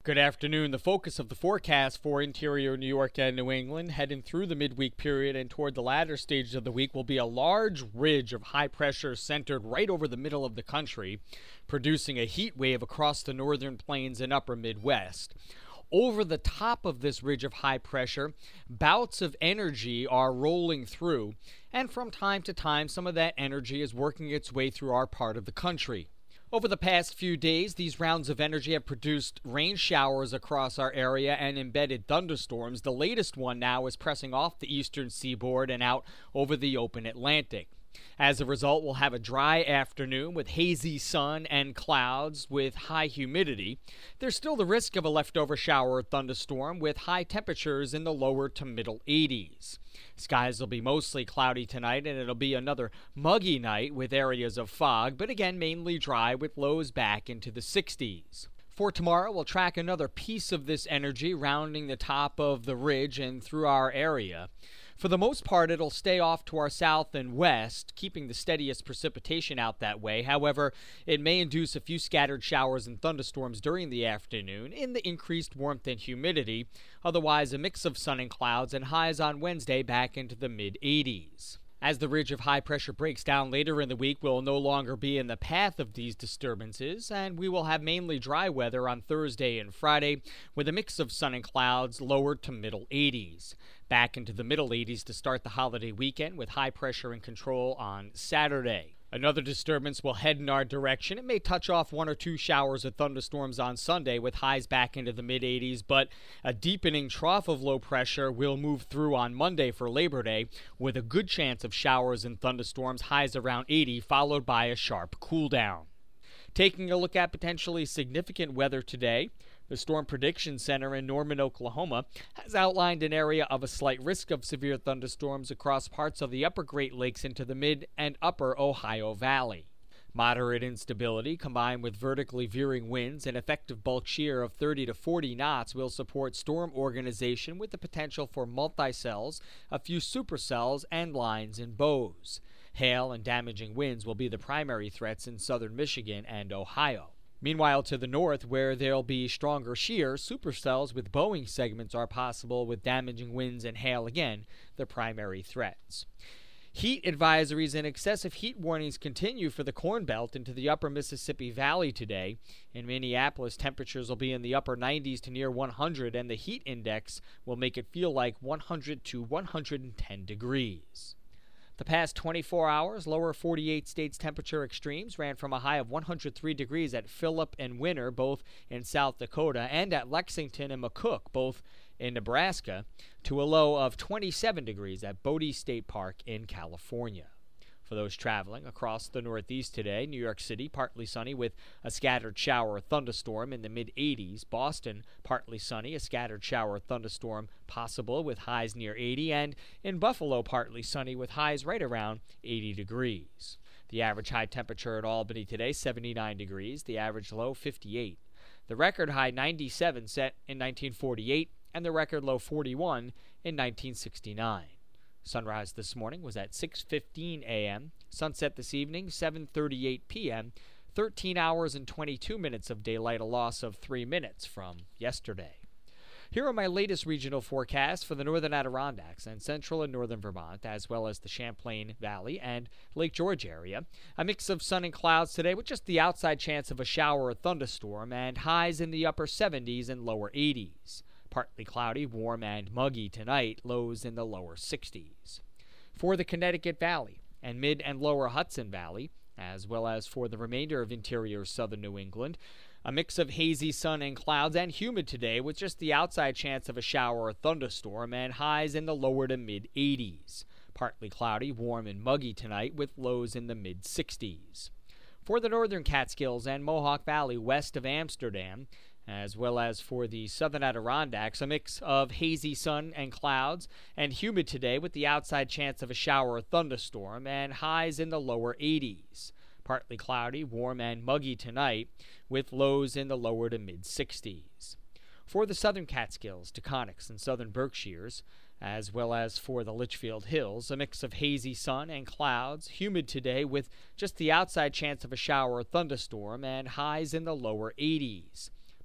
Good afternoon. The focus of the forecast for interior New York and New England heading through the midweek period and toward the latter stages of the week will be a large ridge of high pressure centered right over the middle of the country, producing a heat wave across the northern plains and upper Midwest. Over the top of this ridge of high pressure, bouts of energy are rolling through, and from time to time, some of that energy is working its way through our part of the country. Over the past few days, these rounds of energy have produced rain showers across our area and embedded thunderstorms. The latest one now is pressing off the eastern seaboard and out over the open Atlantic. As a result, we'll have a dry afternoon with hazy sun and clouds with high humidity. There's still the risk of a leftover shower or thunderstorm with high temperatures in the lower to middle 80s. Skies will be mostly cloudy tonight, and it'll be another muggy night with areas of fog, but again mainly dry with lows back into the 60s. For tomorrow, we'll track another piece of this energy rounding the top of the ridge and through our area. For the most part, it'll stay off to our south and west, keeping the steadiest precipitation out that way. However, it may induce a few scattered showers and thunderstorms during the afternoon in the increased warmth and humidity. Otherwise, a mix of sun and clouds and highs on Wednesday back into the mid-80s. As the ridge of high pressure breaks down later in the week, we'll no longer be in the path of these disturbances, and we will have mainly dry weather on Thursday and Friday with a mix of sun and clouds lower to middle 80s. Back into the middle 80s to start the holiday weekend with high pressure and control on Saturday. Another disturbance will head in our direction. It may touch off one or two showers or thunderstorms on Sunday with highs back into the mid-80s, but a deepening trough of low pressure will move through on Monday for Labor Day with a good chance of showers and thunderstorms, highs around 80, followed by a sharp cool down. Taking a look at potentially significant weather today, the Storm Prediction Center in Norman, Oklahoma, has outlined an area of a slight risk of severe thunderstorms across parts of the upper Great Lakes into the mid and upper Ohio Valley. Moderate instability combined with vertically veering winds and effective bulk shear of 30 to 40 knots will support storm organization with the potential for multicells, a few supercells, and lines and bows. Hail and damaging winds will be the primary threats in southern Michigan and Ohio. Meanwhile, to the north, where there'll be stronger shear, supercells with bowing segments are possible with damaging winds and hail again, the primary threats. Heat advisories and excessive heat warnings continue for the Corn Belt into the upper Mississippi Valley today. In Minneapolis, temperatures will be in the upper 90s to near 100, and the heat index will make it feel like 100 to 110 degrees. The past 24 hours, lower 48 states temperature extremes ran from a high of 103 degrees at Phillip and Winter, both in South Dakota, and at Lexington and McCook, both in Nebraska, to a low of 27 degrees at Bodie State Park in California. For those traveling across the Northeast today, New York City, partly sunny with a scattered shower or thunderstorm in the mid-80s. Boston, partly sunny, a scattered shower or thunderstorm possible with highs near 80. And in Buffalo, partly sunny with highs right around 80 degrees. The average high temperature at Albany today, 79 degrees. The average low, 58. The record high, 97, set in 1948, and the record low, 41, in 1969. Sunrise this morning was at 6:15 a.m. Sunset this evening, 7:38 p.m. 13 hours and 22 minutes of daylight, a loss of 3 minutes from yesterday. Here are my latest regional forecasts for the northern Adirondacks and central and northern Vermont, as well as the Champlain Valley and Lake George area. A mix of sun and clouds today with just the outside chance of a shower or thunderstorm, and highs in the upper 70s and lower 80s. Partly cloudy, warm, and muggy tonight, lows in the lower 60s. For the Connecticut Valley and mid and lower Hudson Valley, as well as for the remainder of interior southern New England, a mix of hazy sun and clouds and humid today with just the outside chance of a shower or thunderstorm, and highs in the lower to mid-80s. Partly cloudy, warm, and muggy tonight with lows in the mid-60s. For the northern Catskills and Mohawk Valley west of Amsterdam, as well as for the southern Adirondacks, a mix of hazy sun and clouds and humid today with the outside chance of a shower or thunderstorm, and highs in the lower 80s. Partly cloudy, warm, and muggy tonight with lows in the lower to mid-60s. For the southern Catskills, Taconics, and southern Berkshires, as well as for the Litchfield Hills, a mix of hazy sun and clouds, humid today with just the outside chance of a shower or thunderstorm, and highs in the lower 80s.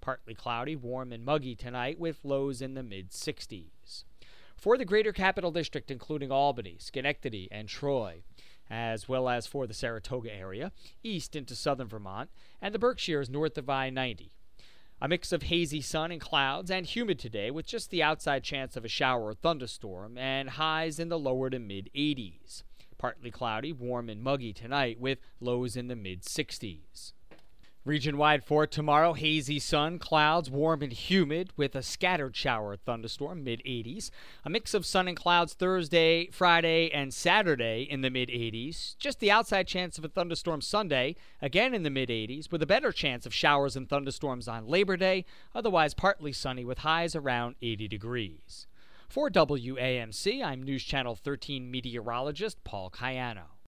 Partly cloudy, warm and muggy tonight with lows in the mid-60s. For the greater capital district, including Albany, Schenectady, and Troy, as well as for the Saratoga area, east into southern Vermont, and the Berkshires north of I-90. A mix of hazy sun and clouds and humid today with just the outside chance of a shower or thunderstorm and highs in the lower to mid-80s. Partly cloudy, warm and muggy tonight with lows in the mid-60s. Region-wide for tomorrow, hazy sun, clouds, warm and humid with a scattered shower or thunderstorm, mid-80s. A mix of sun and clouds Thursday, Friday, and Saturday in the mid-80s. Just the outside chance of a thunderstorm Sunday, again in the mid-80s, with a better chance of showers and thunderstorms on Labor Day, otherwise partly sunny with highs around 80 degrees. For WAMC, I'm News Channel 13 meteorologist Paul Cayano.